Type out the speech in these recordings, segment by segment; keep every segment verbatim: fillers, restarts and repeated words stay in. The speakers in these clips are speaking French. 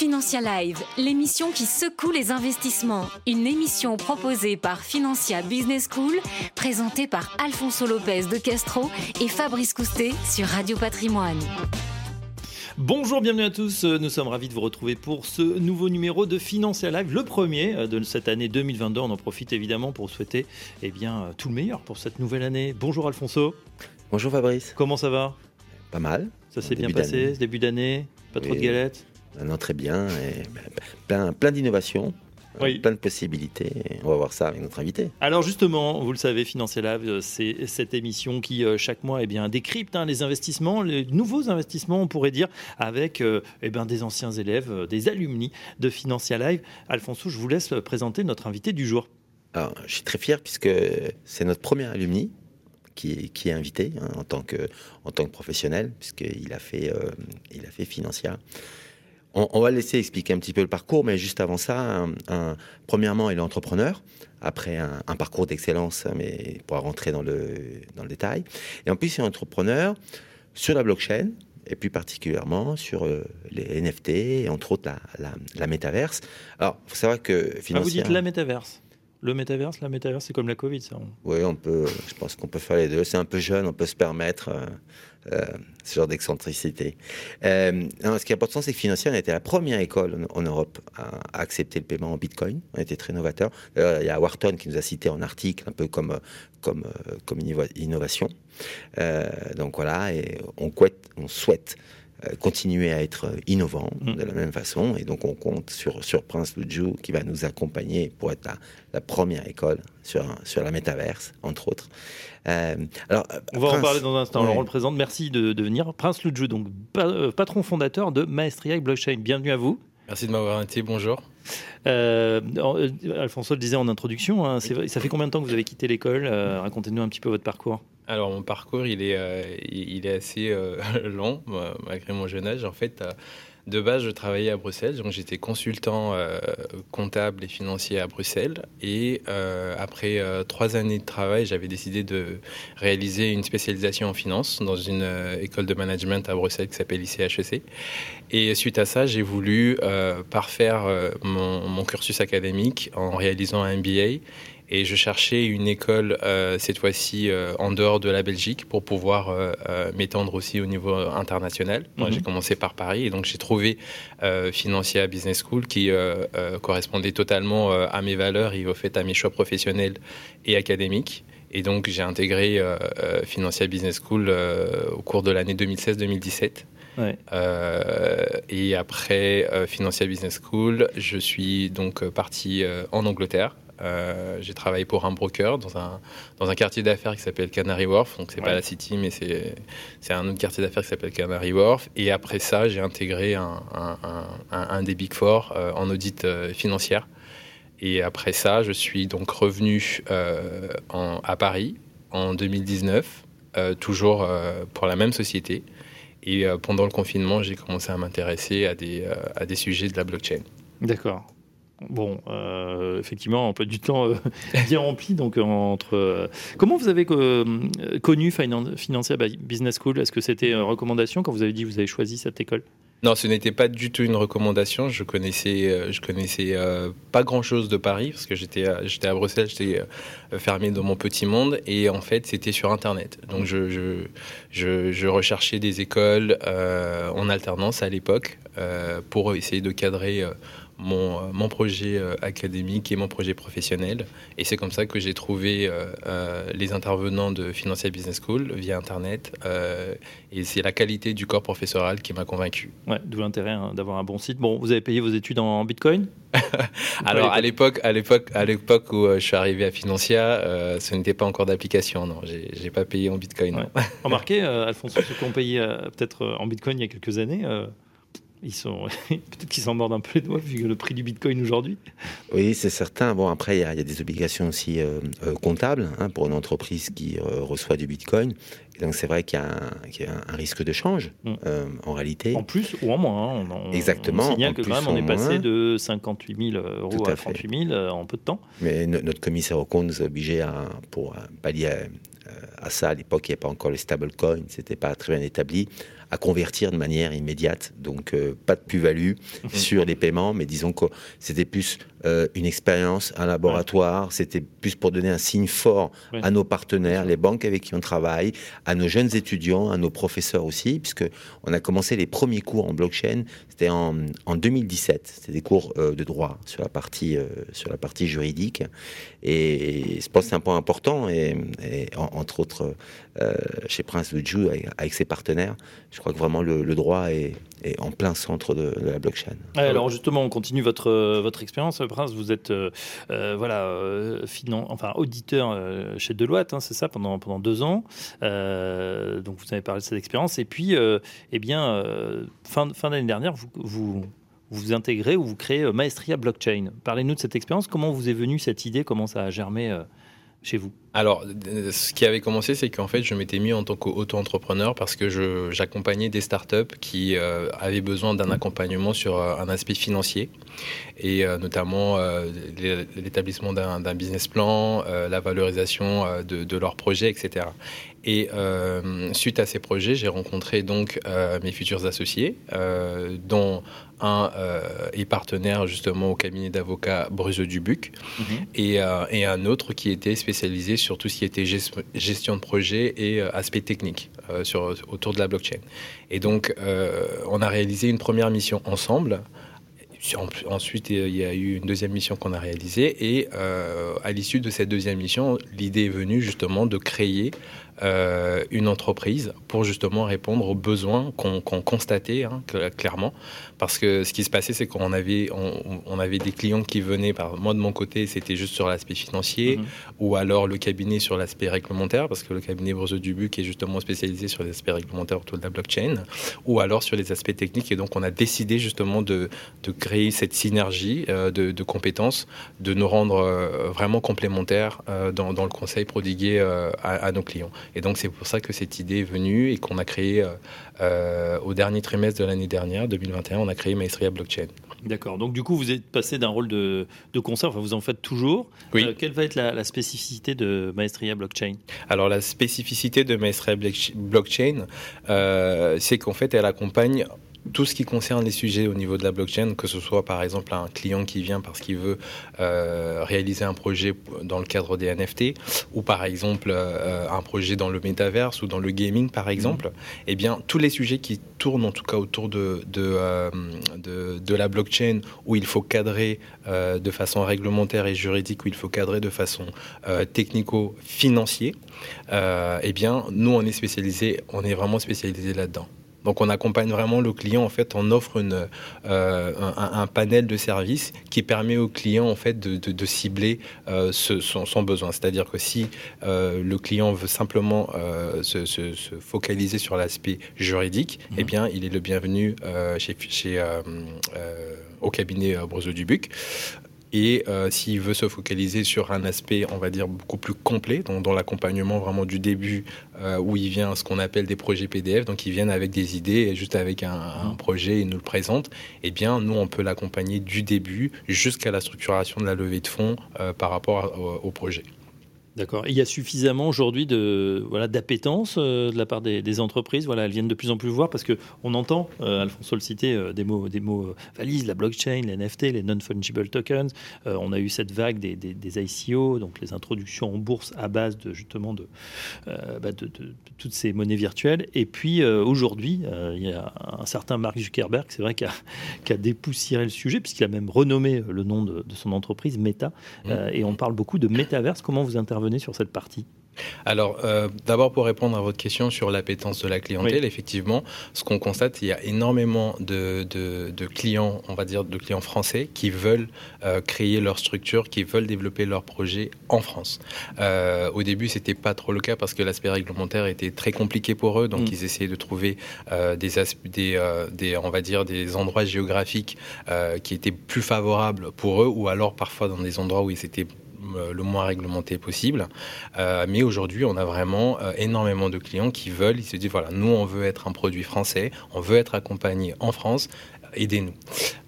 Financia Live, l'émission qui secoue les investissements. Une émission proposée par Financia Business School, présentée par Alfonso Lopez de Castro et Fabrice Coustet sur Radio Patrimoine. Bonjour, bienvenue à tous. Nous sommes ravis de vous retrouver pour ce nouveau numéro de Financia Live, le premier de cette année deux mille vingt-deux. On en profite évidemment pour souhaiter eh bien, tout le meilleur pour cette nouvelle année. Bonjour Alfonso. Bonjour Fabrice. Comment ça va ? Pas mal. Ça s'est bien passé ce début d'année ? Pas oui. trop de galettes ? Non, très bien. Et plein, plein d'innovations. Oui. Plein de possibilités. On va voir ça avec notre invité. Alors justement, vous le savez, Financia Live, c'est cette émission qui chaque mois eh bien, décrypte hein, les investissements, les nouveaux investissements, on pourrait dire, avec euh, eh bien, des anciens élèves, des alumni de Financia Live. Alfonso, je vous laisse présenter notre invité du jour. Alors, je suis très fier puisque c'est notre premier alumni qui, qui est invité hein, en, tant que, en tant que professionnel, puisqu'il a fait, euh, il a fait Financia. On, on va le laisser expliquer un petit peu le parcours, mais juste avant ça, un, un, premièrement, il est entrepreneur, après un, un parcours d'excellence, mais pour rentrer dans le, dans le détail. Et en plus, il est entrepreneur sur la blockchain, et plus particulièrement sur euh, les N F T, et entre autres la, la, la métaverse. Alors, il faut savoir que Financia... Ah, vous dites la métaverse ? Le métaverse, la métaverse, c'est comme la Covid, ça. Oui, on peut, je pense qu'on peut faire les deux. C'est un peu jeune, on peut se permettre euh, euh, ce genre d'excentricité. Euh, non, ce qui est important, c'est que Financia, on a été la première école en, en Europe à, à accepter le paiement en Bitcoin. On a été très novateur. Euh, il y a Wharton qui nous a cité en article, un peu comme, comme, comme innovation. Euh, donc voilà, et on, on souhaite continuer à être innovant mmh. de la même façon, et donc on compte sur, sur Prince Lujou qui va nous accompagner pour être la, la première école sur, sur la métaverse, entre autres. Euh, alors, on va Prince, en parler dans un instant, ouais. Alors on le présente, merci de, de venir. Prince Lujou, donc pa- patron fondateur de Maestria Blockchain, bienvenue à vous. Merci de m'avoir invité, bonjour. Euh, Alfonso le disait en introduction, hein, c'est, ça fait combien de temps que vous avez quitté l'école ? euh, Racontez-nous un petit peu votre parcours. Alors mon parcours, il est, euh, il est assez euh, long, malgré mon jeune âge. En fait, euh, de base, je travaillais à Bruxelles, donc j'étais consultant euh, comptable et financier à Bruxelles. Et euh, après euh, trois années de travail, j'avais décidé de réaliser une spécialisation en finance dans une euh, école de management à Bruxelles qui s'appelle I C H E C. Et suite à ça, j'ai voulu euh, parfaire euh, mon, mon cursus académique en réalisant un M B A. Et je cherchais une école, euh, cette fois-ci, euh, en dehors de la Belgique, pour pouvoir euh, euh, m'étendre aussi au niveau international. Moi, mm-hmm. j'ai commencé par Paris, et donc j'ai trouvé euh, Financia Business School, qui euh, euh, correspondait totalement euh, à mes valeurs et au fait à mes choix professionnels et académiques. Et donc, j'ai intégré euh, euh, Financia Business School euh, au cours de l'année deux mille seize deux mille dix-sept. Ouais. Euh, et après euh, Financia Business School, je suis donc parti euh, en Angleterre. Euh, j'ai travaillé pour un broker dans un, dans un quartier d'affaires qui s'appelle Canary Wharf. Donc, c'est ouais. pas la City, mais c'est, c'est un autre quartier d'affaires qui s'appelle Canary Wharf. Et après ça, j'ai intégré un, un, un, un des Big Four euh, en audit euh, financière. Et après ça, je suis donc revenu euh, en, à Paris en deux mille dix-neuf, euh, toujours euh, pour la même société. Et euh, pendant le confinement, j'ai commencé à m'intéresser à des, euh, à des sujets de la blockchain. D'accord. Bon, euh, effectivement, un peu du temps euh, bien rempli. Donc, euh, entre, euh, comment vous avez euh, connu Financia Business School ? Est-ce que c'était une recommandation quand vous avez dit que vous avez choisi cette école ? Non, ce n'était pas du tout une recommandation. Je connaissais, euh, je connaissais euh, pas grand-chose de Paris parce que j'étais, euh, j'étais à Bruxelles, j'étais euh, fermé dans mon petit monde, et en fait, c'était sur Internet. Donc, je, je, je, je recherchais des écoles euh, en alternance à l'époque euh, pour essayer de cadrer euh, Mon, mon projet euh, académique et mon projet professionnel. Et c'est comme ça que j'ai trouvé euh, euh, les intervenants de Financia Business School via Internet. Euh, et c'est la qualité du corps professoral qui m'a convaincu. Ouais, d'où l'intérêt hein, d'avoir un bon site. Bon, vous avez payé vos études en Bitcoin ? Alors, à l'époque, à l'époque, à l'époque où euh, je suis arrivé à Financia, euh, ce n'était pas encore d'application. Non, j'ai, j'ai pas payé en Bitcoin. Ouais. Remarquez, euh, Alfonso, ceux qui ont payé euh, peut-être euh, en Bitcoin il y a quelques années... Euh... Ils sont peut-être qu'ils s'en mordent un peu les doigts vu le prix du Bitcoin aujourd'hui. Oui, c'est certain. Bon, après, il y, y a des obligations aussi euh, euh, comptables hein, pour une entreprise qui euh, reçoit du Bitcoin. Et donc, c'est vrai qu'il y a un, qu'il y a un risque de change mmh. euh, en réalité. En plus ou en moins. Hein. On, on, Exactement. On signale que quand même, on est passé moins. de cinquante-huit mille euros à, à trente-huit mille euh, en peu de temps. Mais no, notre commissaire aux comptes nous a obligés à, pour pallier à, à ça. À l'époque, il n'y avait pas encore les stablecoins, c'était pas très bien établi, à convertir de manière immédiate. Donc, euh, pas de plus-value mmh. sur les paiements, mais disons que c'était plus euh, une expérience, un laboratoire. Ouais. C'était plus pour donner un signe fort ouais. à nos partenaires, les banques avec qui on travaille, à nos jeunes étudiants, à nos professeurs aussi, puisque on a commencé les premiers cours en blockchain. C'était en, en deux mille dix-sept. C'était des cours euh, de droit sur la partie euh, sur la partie juridique. Et, et je pense que c'est un point important. Et, et en, entre autres, euh, chez Prince Lujou, avec, avec ses partenaires, je crois que vraiment le, le droit est, est en plein centre de, de la blockchain. Ouais, alors justement, on continue votre votre expérience, Prince. Vous êtes euh, euh, voilà euh, finan- enfin auditeur euh, chez Deloitte, hein, c'est ça, pendant pendant deux ans. Euh, donc vous avez parlé de cette expérience. Et puis, euh, eh bien, euh, fin fin d'année dernière, vous vous vous intégrez ou vous créez Maestria Blockchain. Parlez-nous de cette expérience. Comment vous est venue cette idée? Comment ça a germé euh, chez vous? Alors, ce qui avait commencé, c'est qu'en fait, je m'étais mis en tant qu'auto-entrepreneur parce que je, j'accompagnais des startups qui euh, avaient besoin d'un accompagnement sur euh, un aspect financier et euh, notamment euh, l'établissement d'un, d'un business plan, euh, la valorisation euh, de, de leurs projets, et cetera. Et euh, suite à ces projets, j'ai rencontré donc euh, mes futurs associés, euh, dont un euh, est partenaire justement au cabinet d'avocats Breuzeau-Dubuc mmh. et, euh, et un autre qui était spécialisé sur tout ce qui était gestion de projet et euh, aspect technique euh, sur, autour de la blockchain. Et donc, euh, on a réalisé une première mission ensemble. Ensuite, il y a eu une deuxième mission qu'on a réalisée. Et euh, à l'issue de cette deuxième mission, l'idée est venue justement de créer euh, une entreprise pour justement répondre aux besoins qu'on, qu'on constatait hein, clairement. Parce que ce qui se passait, c'est qu'on avait, on, on avait des clients qui venaient, par moi de mon côté, c'était juste sur l'aspect financier, mmh. ou alors le cabinet sur l'aspect réglementaire, parce que le cabinet Breuzeau-Dubuc est justement spécialisé sur les aspects réglementaires autour de la blockchain, ou alors sur les aspects techniques. Et donc, on a décidé justement de, de créer cette synergie euh, de, de compétences, de nous rendre euh, vraiment complémentaires euh, dans, dans le conseil prodigué euh, à, à nos clients. Et donc, c'est pour ça que cette idée est venue et qu'on a créé, euh, euh, au dernier trimestre de l'année dernière, deux mille vingt et un, on a créé Maestria Blockchain. D'accord. Donc, du coup, vous êtes passé d'un rôle de, de conseil, enfin, vous en faites toujours. Oui. Euh, quelle va être la, la spécificité de Maestria Blockchain? Alors, la spécificité de Maestria Blockchain, euh, c'est qu'en fait, elle accompagne tout ce qui concerne les sujets au niveau de la blockchain, que ce soit par exemple un client qui vient parce qu'il veut euh, réaliser un projet dans le cadre des N F T, ou par exemple euh, un projet dans le métaverse ou dans le gaming par exemple, mmh. eh bien tous les sujets qui tournent en tout cas autour de, de, euh, de, de la blockchain, où il faut cadrer euh, de façon réglementaire et juridique, où il faut cadrer de façon euh, technico-financier, euh, eh bien nous on est spécialisé, on est vraiment spécialisé là-dedans. Donc on accompagne vraiment le client, en fait, on offre une, euh, un, un panel de services qui permet au client en fait de, de, de cibler euh, ce, son, son besoin. C'est-à-dire que si euh, le client veut simplement euh, se, se, se focaliser sur l'aspect juridique, mmh. eh bien il est le bienvenu euh, chez, chez, euh, euh, au cabinet euh, Breuzeau-Dubuc. Et euh, s'il veut se focaliser sur un aspect, on va dire, beaucoup plus complet, donc dans l'accompagnement vraiment du début, euh, où il vient ce qu'on appelle des projets P D F, donc ils viennent avec des idées, et juste avec un, un projet, ils nous le présentent, eh bien, nous, on peut l'accompagner du début jusqu'à la structuration de la levée de fonds euh, par rapport à, au, au projet. D'accord. Et il y a suffisamment aujourd'hui de, voilà, d'appétence euh, de la part des, des entreprises. Voilà, elles viennent de plus en plus voir parce qu'on entend, euh, Alfonso le citait, euh, des mots, des mots euh, valises, la blockchain, les N F T, les non-fungible tokens. Euh, on a eu cette vague des, des, des I C O, donc les introductions en bourse à base de, justement de, euh, bah de, de, de toutes ces monnaies virtuelles. Et puis euh, aujourd'hui, euh, il y a un certain Mark Zuckerberg, c'est vrai, qui a, qui a dépoussiéré le sujet puisqu'il a même renommé le nom de, de son entreprise, Meta. Euh, et on parle beaucoup de métaverse. Comment vous intervenez sur cette partie? Alors, euh, d'abord pour répondre à votre question sur l'appétence de la clientèle, oui. Effectivement, ce qu'on constate, il y a énormément de, de, de clients, on va dire de clients français, qui veulent euh, créer leur structure, qui veulent développer leur projet en France. Euh, au début, c'était pas trop le cas parce que l'aspect réglementaire était très compliqué pour eux, donc mmh. ils essayaient de trouver euh, des, aspe- des, euh, des, on va dire, des endroits géographiques euh, qui étaient plus favorables pour eux, ou alors parfois dans des endroits où ils étaient le moins réglementé possible. Euh, mais aujourd'hui, on a vraiment euh, énormément de clients qui veulent, ils se disent, voilà, nous, on veut être un produit français, on veut être accompagné en France, aidez-nous.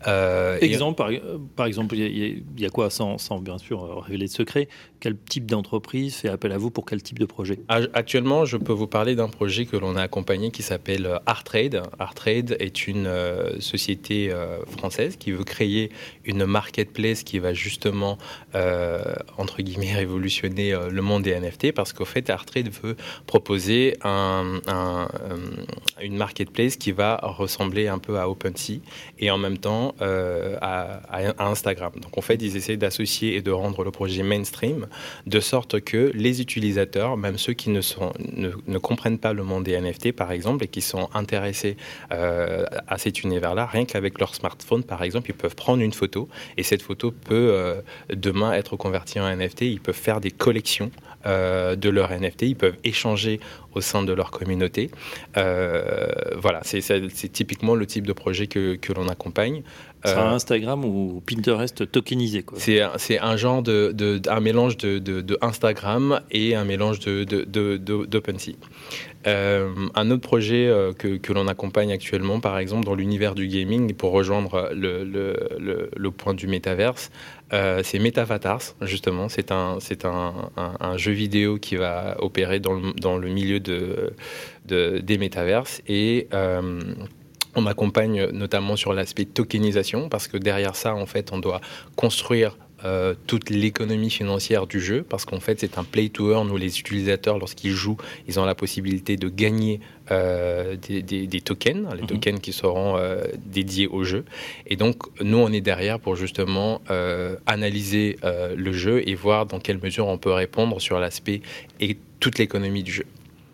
Euh, exemple, par, par exemple, il y, y a quoi, sans, sans bien sûr révéler de secret, quel type d'entreprise fait appel à vous pour quel type de projet? Actuellement, je peux vous parler d'un projet que l'on a accompagné qui s'appelle Artrade. Artrade est une euh, société euh, française qui veut créer une marketplace qui va justement, euh, entre guillemets, révolutionner euh, le monde des N F T, parce qu'au fait, Artrade veut proposer un, un, une marketplace qui va ressembler un peu à OpenSea et en même temps Euh, à, à Instagram. Donc en fait, ils essaient d'associer et de rendre le projet mainstream, de sorte que les utilisateurs, même ceux qui ne, sont, ne, ne comprennent pas le monde des N F T par exemple et qui sont intéressés euh, à cet univers-là, rien qu'avec leur smartphone par exemple, ils peuvent prendre une photo et cette photo peut euh, demain être convertie en N F T. Ils peuvent faire des collections euh, de leur N F T, ils peuvent échanger au sein de leur communauté. Euh, voilà, c'est, c'est, c'est typiquement le type de projet que, que l'on accompagne. C'est un Instagram ou Pinterest tokenisé, quoi. C'est, c'est un genre de, de, un mélange de, de, de Instagram et un mélange de, de, de, de, d'OpenSea. Euh, un autre projet euh, que, que l'on accompagne actuellement, par exemple, dans l'univers du gaming, pour rejoindre le, le, le, le point du métaverse, euh, c'est Metavatars, justement. C'est, un, c'est un, un, un jeu vidéo qui va opérer dans le, dans le milieu de, de, des métaverses. Et euh, on accompagne notamment sur l'aspect tokenisation, parce que derrière ça, en fait, on doit construire Euh, toute l'économie financière du jeu, parce qu'en fait c'est un play to earn où les utilisateurs, lorsqu'ils jouent, ils ont la possibilité de gagner euh, des, des, des tokens, les tokens qui seront euh, dédiés au jeu. Et donc nous on est derrière pour justement euh, analyser euh, le jeu et voir dans quelle mesure on peut répondre sur l'aspect et toute l'économie du jeu.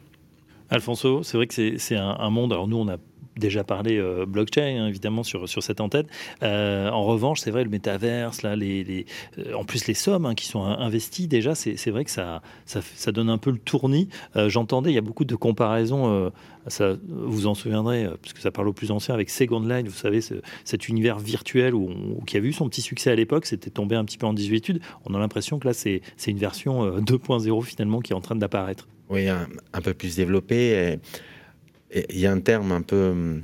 Alfonso, c'est vrai que c'est, c'est un, un monde, alors nous on a déjà parlé euh, blockchain, hein, évidemment, sur, sur cette antenne. Euh, en revanche, c'est vrai, le métaverse, là, les, les, euh, en plus les sommes hein, qui sont investies, déjà, c'est, c'est vrai que ça, ça, ça donne un peu le tournis. Euh, j'entendais, il y a beaucoup de comparaisons, euh, ça, vous en souviendrez, euh, parce que ça parle aux plus anciens, avec Second Life, vous savez, ce, cet univers virtuel où on, qui a vu son petit succès à l'époque, c'était tombé un petit peu en désuétude. On a l'impression que là, c'est, c'est une version euh, deux point zéro finalement qui est en train d'apparaître. Oui, un, un peu plus développé. Il y a un terme un peu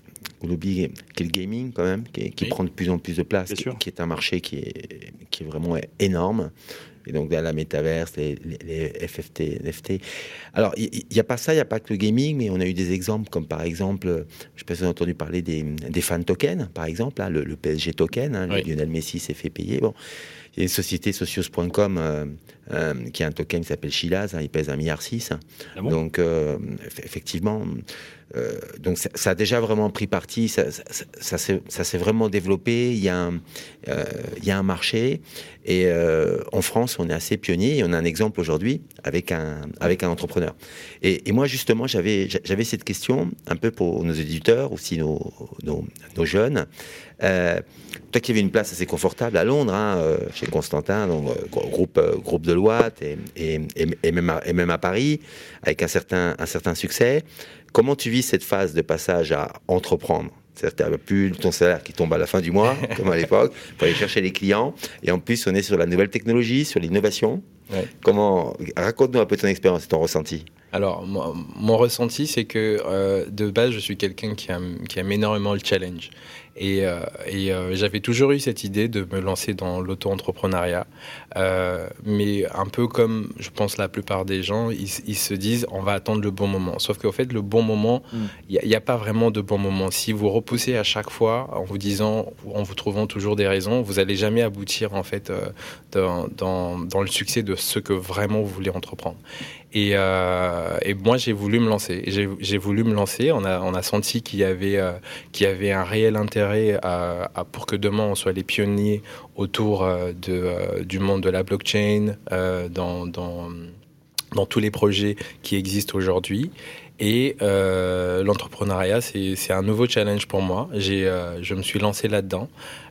oublié qui est le gaming quand même, qui, qui oui. prend de plus en plus de place, qui, qui est un marché qui est, qui est vraiment énorme. Et donc, dans la métaverse, les, les, les F F T, N F T. Alors, il n'y a pas ça, il n'y a pas que le gaming, mais on a eu des exemples comme par exemple, je ne sais pas si vous avez entendu parler des, des fan tokens, par exemple, hein, le, le P S G token, hein, oui. Lionel Messi s'est fait payer. Bon. Il y a une société, Socios point com, euh, euh, qui a un token qui s'appelle Chilaz, hein, il pèse un virgule six milliard. Ah bon donc, euh, effectivement, euh, donc ça, ça a déjà vraiment pris parti, ça, ça, ça, ça, s'est, ça s'est vraiment développé, il y a un, euh, il y a un marché, et euh, en France, on est assez pionnier, et on a un exemple aujourd'hui avec un, avec un entrepreneur. Et, et moi, justement, j'avais, j'avais cette question, un peu pour nos éditeurs, aussi nos, nos, nos jeunes. Euh, toi qui avais une place assez confortable à Londres, hein, euh, chez Constantin, donc, euh, groupe, euh, groupe Deloitte, et, et, et, et, même à, et même à Paris, avec un certain, un certain succès, comment tu vis cette phase de passage à entreprendre ? C'est-à-dire que tu n'as plus ton salaire qui tombe à la fin du mois, comme à l'époque, pour aller chercher les clients, et en plus on est sur la nouvelle technologie, sur l'innovation. Ouais. Comment, raconte-nous un peu ton expérience et ton ressenti. Alors, moi, mon ressenti, c'est que euh, de base, je suis quelqu'un qui aime, qui aime énormément le challenge. Et, euh, et euh, j'avais toujours eu cette idée de me lancer dans l'auto-entrepreneuriat. Euh, mais un peu comme, je pense, la plupart des gens, ils, ils se disent, on va attendre le bon moment. Sauf qu'au fait, le bon moment, il mm. n'y a, a pas vraiment de bon moment. Si vous repoussez à chaque fois en vous disant, en vous trouvant toujours des raisons, vous n'allez jamais aboutir, en fait, euh, dans, dans, dans le succès de ce que vraiment vous voulez entreprendre. Et, euh, et moi, j'ai voulu me lancer. J'ai, j'ai voulu me lancer. On a, on a senti qu'il y avait, euh, qu'il y avait un réel intérêt à, à, pour que demain, on soit les pionniers autour euh, de, euh, du monde de la blockchain, euh, dans, dans, dans tous les projets qui existent aujourd'hui. Et euh, l'entrepreneuriat, c'est, c'est un nouveau challenge pour moi. J'ai, euh, je me suis lancé là-dedans.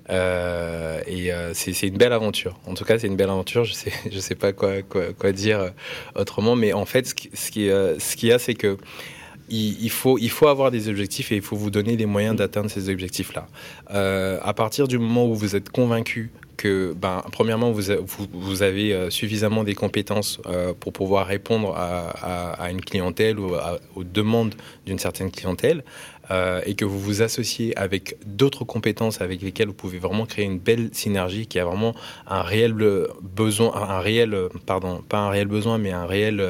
Euh, et euh, c'est, c'est une belle aventure. En tout cas, c'est une belle aventure. Je sais, je sais pas quoi, quoi, quoi dire autrement. Mais en fait, ce qui, ce qui, euh, ce qu'il y a, c'est que il, il faut, il faut avoir des objectifs et il faut vous donner les moyens d'atteindre ces objectifs-là. Euh, à partir du moment où vous êtes convaincu que, ben, premièrement, vous, vous, vous avez euh, suffisamment des compétences euh, pour pouvoir répondre à, à, à une clientèle ou à, aux demandes d'une certaine clientèle, euh, et que vous vous associez avec d'autres compétences avec lesquelles vous pouvez vraiment créer une belle synergie qui a vraiment un réel besoin, un réel, pardon, pas un réel besoin, mais un réel,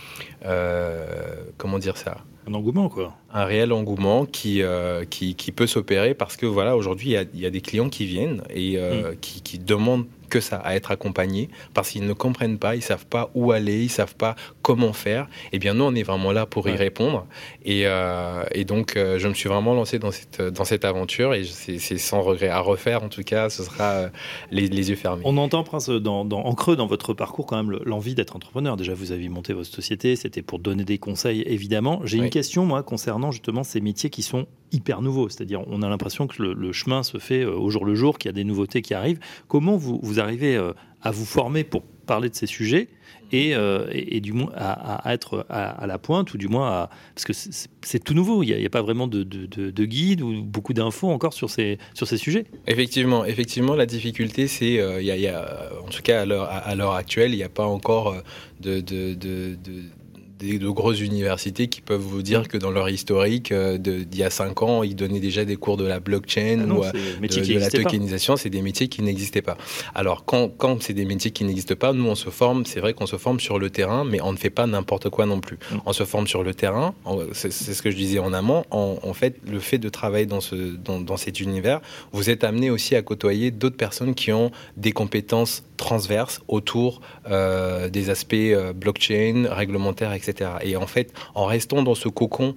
euh, comment dire ça ? Un engouement, quoi. Un réel engouement qui, euh, qui, qui peut s'opérer parce que voilà, aujourd'hui, il y a, y a des clients qui viennent et euh, mmh. qui, qui demandent que ça, à être accompagnés parce qu'ils ne comprennent pas, ils ne savent pas où aller, ils ne savent pas comment faire. Eh bien, nous, on est vraiment là pour y ouais. répondre. Et, euh, et donc, euh, je me suis vraiment lancé dans cette, dans cette aventure et c'est, c'est sans regret à refaire. En tout cas, ce sera euh, les, les yeux fermés. On entend, Prince, dans, dans, en creux dans votre parcours quand même l'envie d'être entrepreneur. Déjà, vous avez monté votre société, c'était pour donner des conseils, évidemment. J'ai oui. une question, moi, concernant justement ces métiers qui sont hyper nouveaux. C'est-à-dire, on a l'impression que le, le chemin se fait au jour le jour, qu'il y a des nouveautés qui arrivent. Comment vous, vous arrivez euh, à vous former pour parler de ces sujets et, euh, et, et du moins à, à être à, à la pointe, ou du moins à... Parce que c'est, c'est tout nouveau, il n'y a, a pas vraiment de, de, de, de guide ou beaucoup d'infos encore sur ces, sur ces sujets. Effectivement, effectivement, la difficulté, c'est, euh, y a, y a, en tout cas à l'heure, à l'heure actuelle, il n'y a pas encore de... de, de, de Des, de grosses universités qui peuvent vous dire que dans leur historique euh, de, d'il y a cinq ans, ils donnaient déjà des cours de la blockchain ah non, ou euh, de, de la tokenisation. Pas. C'est des métiers qui n'existaient pas. Alors, quand, quand c'est des métiers qui n'existent pas, nous, on se forme, c'est vrai qu'on se forme sur le terrain, mais on ne fait pas n'importe quoi non plus. Mmh. On se forme sur le terrain, on, c'est, c'est ce que je disais en amont. En, en fait, le fait de travailler dans, ce, dans, dans cet univers, vous êtes amené aussi à côtoyer d'autres personnes qui ont des compétences transverses autour euh, des aspects euh, blockchain, réglementaires, et cetera. Et en fait, en restant dans ce cocon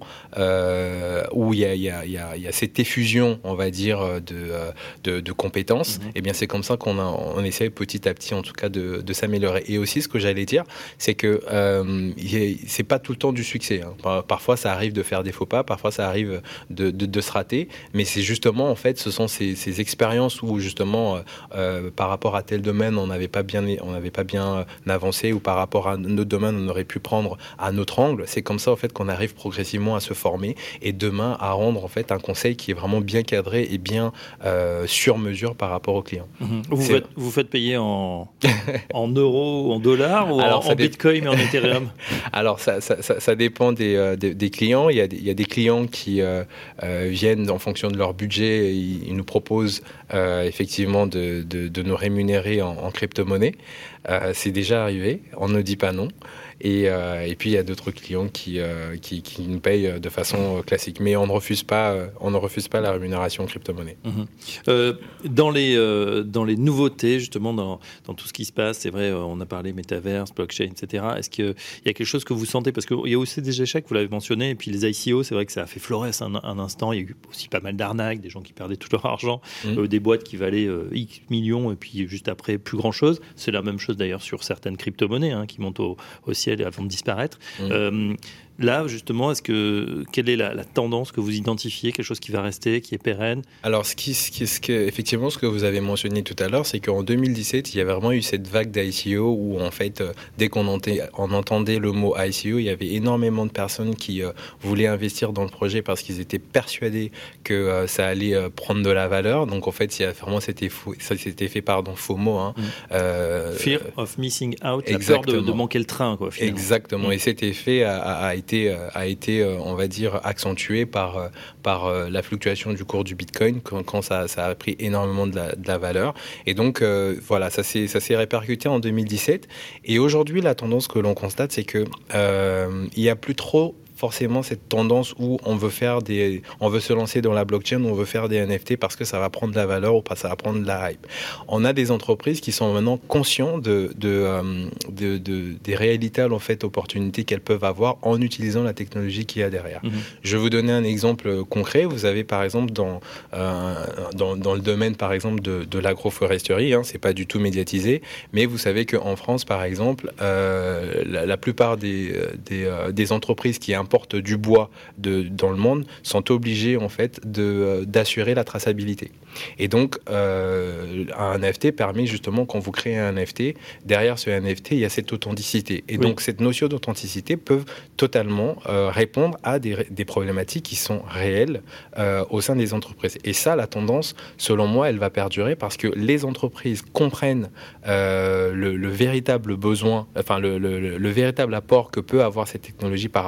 euh, où il y a, y, a, y, a, y a cette effusion, on va dire, de, de, de compétences, mmh. et bien c'est comme ça qu'on a, on essaie petit à petit, en tout cas, de, de s'améliorer. Et aussi, ce que j'allais dire, c'est que euh, c'est pas tout le temps du succès. Hein. Parfois, ça arrive de faire des faux pas, parfois, ça arrive de, de, de se rater, mais c'est justement, en fait, ce sont ces, ces expériences où, justement, euh, par rapport à tel domaine, on n'avait pas bien, on n'avait pas bien avancé, ou par rapport à notre domaine, on aurait pu prendre à notre angle. C'est comme ça, en fait, qu'on arrive progressivement à se former et demain à rendre, en fait, un conseil qui est vraiment bien cadré et bien euh, sur mesure par rapport aux clients. Mmh. Vous, faites, vous faites payer en, en euros, en dollars, ou Alors, en, en dé... bitcoin et en Ethereum? Alors, ça, ça, ça, ça dépend des, euh, des, des clients. Il y, a des, il y a des clients qui euh, euh, viennent en fonction de leur budget. Ils, ils nous proposent euh, effectivement de, de, de nous rémunérer en, en crypto-monnaie. Euh, c'est déjà arrivé. On ne dit pas non. Et, euh, et puis il y a d'autres clients qui, euh, qui, qui nous payent de façon classique, mais on ne refuse pas, euh, on ne refuse pas la rémunération en crypto-monnaie. Mmh. Euh, dans les euh, dans les nouveautés, justement, dans, dans tout ce qui se passe, c'est vrai, on a parlé métaverse, blockchain, et cetera. Est-ce qu'il y a quelque chose que vous sentez, parce qu'il y a aussi des échecs, vous l'avez mentionné, et puis les I C O, c'est vrai que ça a fait florès un, un instant. Il y a eu aussi pas mal d'arnaques, des gens qui perdaient tout leur argent, mmh. euh, des boîtes qui valaient euh, X millions, et puis juste après plus grand chose. C'est la même chose d'ailleurs sur certaines crypto-monnaies hein, qui montent au, au ciel avant de disparaître. Mmh. Euh, là, justement, est-ce que, quelle est la, la tendance que vous identifiez, quelque chose qui va rester, qui est pérenne? Alors, ce qui, ce qui, ce que, effectivement, ce que vous avez mentionné tout à l'heure, c'est qu'en deux mille dix-sept, il y a vraiment eu cette vague d'I C O où, en fait, dès qu'on entendait, on entendait le mot I C O, il y avait énormément de personnes qui euh, voulaient investir dans le projet parce qu'ils étaient persuadés que euh, ça allait euh, prendre de la valeur. Donc, en fait, il y a vraiment cet effet, cet effet pardon, FOMO. Hein, mmh. euh, Fear of missing out, la peur de, de manquer le train, quoi, finalement. Exactement. Mmh. Et cet effet a, a, a été, a été, on va dire, accentué par, par la fluctuation du cours du Bitcoin quand, quand ça, ça a pris énormément de la, de la valeur. Et donc, euh, voilà, ça s'est, ça s'est répercuté en deux mille dix-sept. Et aujourd'hui, la tendance que l'on constate, c'est que euh, il n'y a plus trop forcément cette tendance où on veut faire des, on veut se lancer dans la blockchain, on veut faire des N F T parce que ça va prendre de la valeur ou pas, ça va prendre de la hype. On a des entreprises qui sont maintenant conscients de, de, euh, de, de des réalités en fait, opportunités qu'elles peuvent avoir en utilisant la technologie qu'il y a derrière. Mmh. Je vais vous donner un exemple concret. Vous avez par exemple dans, euh, dans, dans le domaine par exemple de, de l'agroforesterie, hein, c'est pas du tout médiatisé, mais vous savez qu'en France par exemple, euh, la, la plupart des, des, euh, des entreprises qui importent du bois de, dans le monde sont obligés en fait de, d'assurer la traçabilité. Et donc euh, un N F T permet justement quand vous créez un N F T, derrière ce N F T il y a cette authenticité. Et oui. donc cette notion d'authenticité peut totalement euh, répondre à des, des problématiques qui sont réelles euh, au sein des entreprises. Et ça, la tendance, selon moi, elle va perdurer parce que les entreprises comprennent euh, le, le véritable besoin, enfin le, le, le, le véritable apport que peut avoir cette technologie par rapport à leur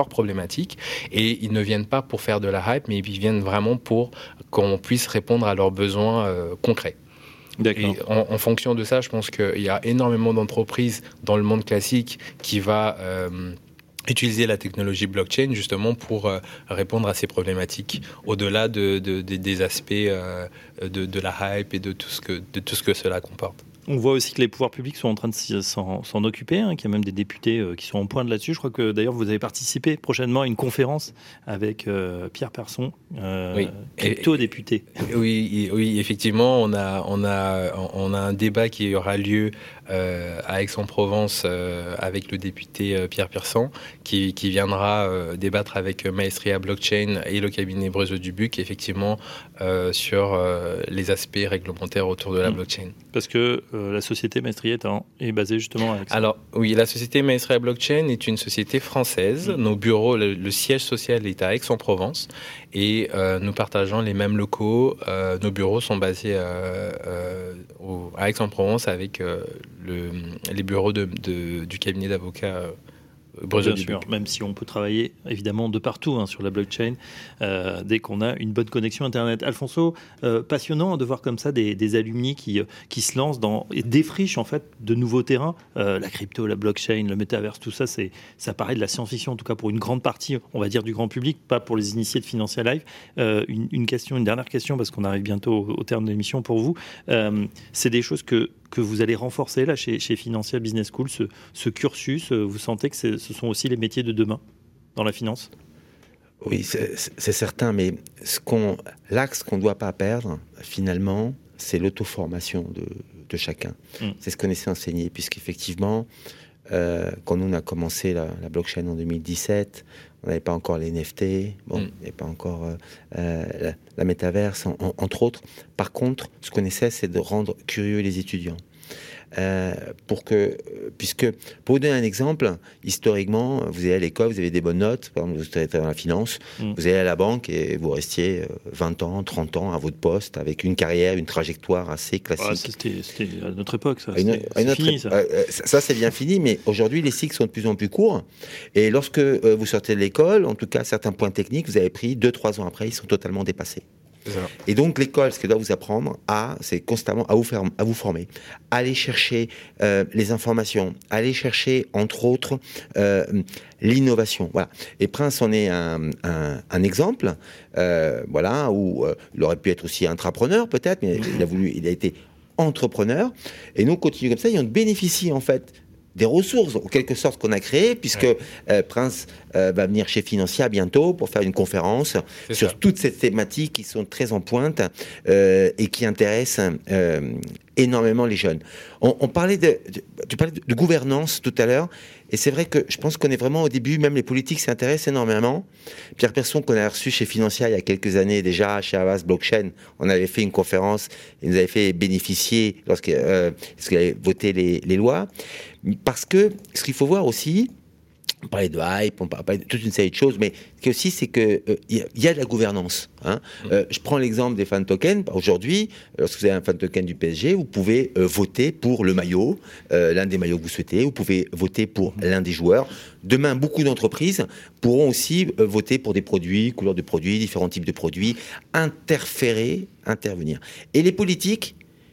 leurs problématiques. Et ils ne viennent pas pour faire de la hype, mais ils viennent vraiment pour qu'on puisse répondre à leurs besoins euh, concrets. D'accord. Et en, en fonction de ça, je pense qu'il y a énormément d'entreprises dans le monde classique qui va euh, utiliser la technologie blockchain justement pour euh, répondre à ces problématiques, au-delà de, de, de, des aspects euh, de, de la hype et de tout ce que, de tout ce que cela comporte. On voit aussi que les pouvoirs publics sont en train de s'en, s'en occuper, hein, qu'il y a même des députés euh, qui sont en pointe là-dessus. Je crois que d'ailleurs vous allez participer prochainement à une conférence avec euh, Pierre Persson, euh, oui. crypto-député. Oui, oui, effectivement, on a, on a, on a un débat qui aura lieu euh, à Aix-en-Provence euh, avec le député euh, Pierre Persson, qui, qui viendra euh, débattre avec Maestria Blockchain et le cabinet Breuzot-Dubuc, effectivement, euh, sur euh, les aspects réglementaires autour de la mmh. blockchain. Parce que euh, la société Maestria est, en, est basée justement à Aix. Alors, oui, la société Maestria Blockchain est une société française. Mmh. Nos bureaux, le, le siège social est à Aix-en-Provence et euh, nous partageons les mêmes locaux. Euh, nos bureaux sont basés euh, euh, au, à Aix-en-Provence avec euh, le, les bureaux de, de, du cabinet d'avocats euh, Bien sûr, même si on peut travailler évidemment de partout hein, sur la blockchain euh, dès qu'on a une bonne connexion Internet. Alfonso, euh, passionnant de voir comme ça des, des alumni qui, qui se lancent dans, et défrichent en fait de nouveaux terrains. Euh, la crypto, la blockchain, le métaverse, tout ça, c'est, ça paraît de la science-fiction, en tout cas pour une grande partie, on va dire, du grand public, pas pour les initiés de Financia Live. Euh, une, une question, une dernière question, parce qu'on arrive bientôt au, au terme de l'émission pour vous. Euh, c'est des choses que que vous allez renforcer là chez, chez Financia Business School, ce, ce cursus, vous sentez que c'est, ce sont aussi les métiers de demain dans la finance ? Oui, c'est, c'est certain, mais ce qu'on, l'axe qu'on ne doit pas perdre, finalement, c'est l'auto-formation de, de chacun. Mmh. C'est ce qu'on essaie d'enseigner, puisqu'effectivement, euh, quand nous on a commencé la, la blockchain en deux mille dix-sept, on n'avait pas encore les N F T, bon, mmh. il n'y avait pas encore euh, euh, la, la métaverse, en, en, entre autres. Par contre, ce qu'on essaie, c'est de rendre curieux les étudiants. Euh, pour que, puisque, pour vous donner un exemple, historiquement, vous allez à l'école, vous avez des bonnes notes, par exemple, vous êtes dans la finance, mmh. vous allez à la banque et vous restiez vingt ans, trente ans à votre poste, avec une carrière, une trajectoire assez classique. Ah, c'était, c'était à notre époque, ça. Une, c'est notre, fini, ça. Euh, ça, c'est bien fini, mais aujourd'hui, les cycles sont de plus en plus courts. Et lorsque euh, vous sortez de l'école, en tout cas, certains points techniques, vous avez pris deux, trois ans après, ils sont totalement dépassés. Et donc l'école, ce qu'elle doit vous apprendre à, c'est constamment à vous faire, à vous former, aller chercher euh, les informations, aller chercher entre autres euh, l'innovation. Voilà. Et Prince en est un, un, un exemple, euh, voilà, où euh, il aurait pu être aussi intrapreneur peut-être, mais il a voulu, il a été entrepreneur. Et nous on continue comme ça, et on bénéficie en fait des ressources, en quelque sorte, qu'on a créées, puisque ouais. euh, Prince euh, va venir chez Financia bientôt pour faire une conférence c'est sur ça. Toutes ces thématiques qui sont très en pointe euh, et qui intéressent euh, énormément les jeunes. On, on parlait de, de, tu parlais de, de gouvernance tout à l'heure, et c'est vrai que je pense qu'on est vraiment au début, même les politiques s'intéressent énormément. Pierre Persson, qu'on a reçu chez Financia il y a quelques années déjà, chez Havas Blockchain, on avait fait une conférence, il nous avait fait bénéficier lorsqu'il euh, avait voté les, les lois. Parce que ce qu'il faut voir aussi, on parlait de hype, on parlait de toute une série de choses, mais ce qui aussi, c'est qu'il euh, y, y a de la gouvernance. Hein. Mmh. Euh, je prends l'exemple des fan tokens. Aujourd'hui, lorsque vous avez un fan token du P S G, vous pouvez euh, voter pour le maillot, euh, l'un des maillots que vous souhaitez, vous pouvez voter pour mmh. l'un des joueurs. Demain, beaucoup d'entreprises pourront aussi euh, voter pour des produits, couleurs de produits, différents types de produits, interférer, intervenir. Et les politiques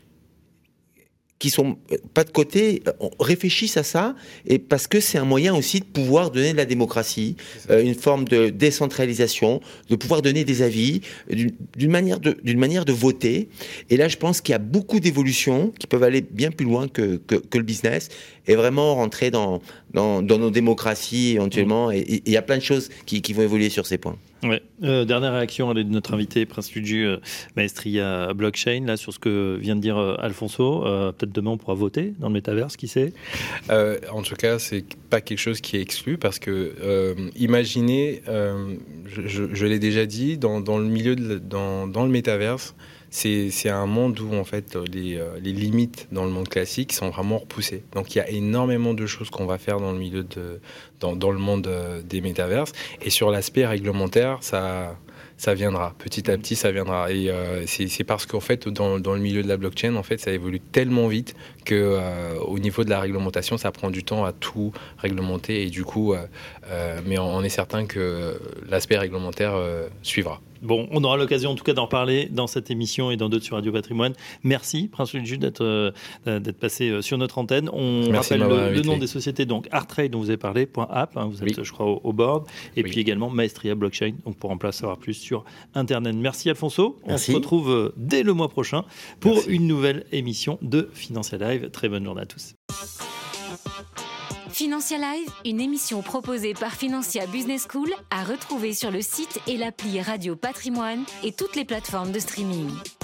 qui sont pas de côté, réfléchissent à ça, et parce que c'est un moyen aussi de pouvoir donner de la démocratie, euh, une forme de décentralisation, de pouvoir donner des avis, d'une, d'une manière de, d'une manière de voter. Et là, je pense qu'il y a beaucoup d'évolutions qui peuvent aller bien plus loin que, que, que le business, et vraiment rentrer dans, dans, dans nos démocraties éventuellement. Mmh. Et il y a plein de choses qui, qui vont évoluer sur ces points. Ouais. Euh, dernière réaction elle est de notre invité Prince Ludju, euh, Maestria Blockchain, là, sur ce que vient de dire euh, Alfonso. Euh, peut-être demain on pourra voter dans le métaverse, qui sait euh, En tout cas, c'est pas quelque chose qui est exclu, parce que euh, imaginez, euh, je, je, je l'ai déjà dit, dans, dans le milieu de, dans, dans le métaverse, c'est, c'est un monde où en fait les, les limites dans le monde classique sont vraiment repoussées. Donc il y a énormément de choses qu'on va faire dans le milieu de, dans, dans le monde des métaverses. Et sur l'aspect réglementaire, ça, ça viendra. Petit à petit, ça viendra. Et euh, c'est, c'est parce qu'en fait, dans, dans le milieu de la blockchain, en fait, ça évolue tellement vite que euh, au niveau de la réglementation, ça prend du temps à tout réglementer. Et du coup, euh, euh, mais on, on est certain que l'aspect réglementaire euh, suivra. Bon, on aura l'occasion en tout cas d'en parler dans cette émission et dans d'autres sur Radio Patrimoine. Merci, Prince-Louis Jules, d'être, euh, d'être passé sur notre antenne. On Merci rappelle le, le nom des sociétés, donc ArtTrade, dont vous avez parlé, .app, hein, vous êtes, oui. je crois, au, au board, et oui. puis également Maestria Blockchain, donc pour en place savoir plus sur Internet. Merci Alfonso. Merci. On se retrouve dès le mois prochain pour Merci. une nouvelle émission de Financial Live. Très bonne journée à tous. Financial Live, une émission proposée par Financia Business School, à retrouver sur le site et l'appli Radio Patrimoine et toutes les plateformes de streaming.